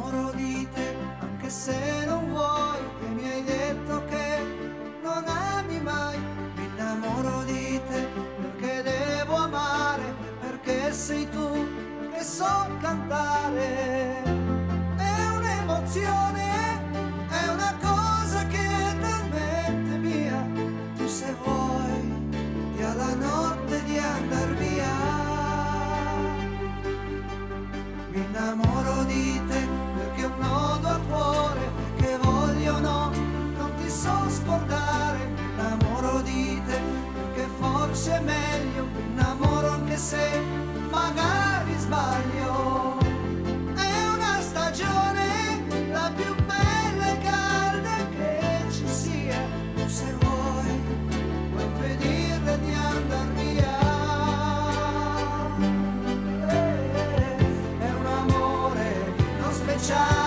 innamoro di te, anche se non vuoi e mi hai detto che non ami mai. Mi innamoro di te perché devo amare, perché sei tu che so cantare. È un'emozione, è una cosa che è talmente mia. Tu se vuoi dia la notte di andar via. Mi innamoro di te perché un nodo al cuore che voglio no, non ti so scordare. Mi innamoro di te perché forse è meglio. Mi innamoro anche se magari sbaglio. È una stagione la più bella e calda che ci sia. Tu se vuoi puoi impedirle di andar via. È un amore non speciale.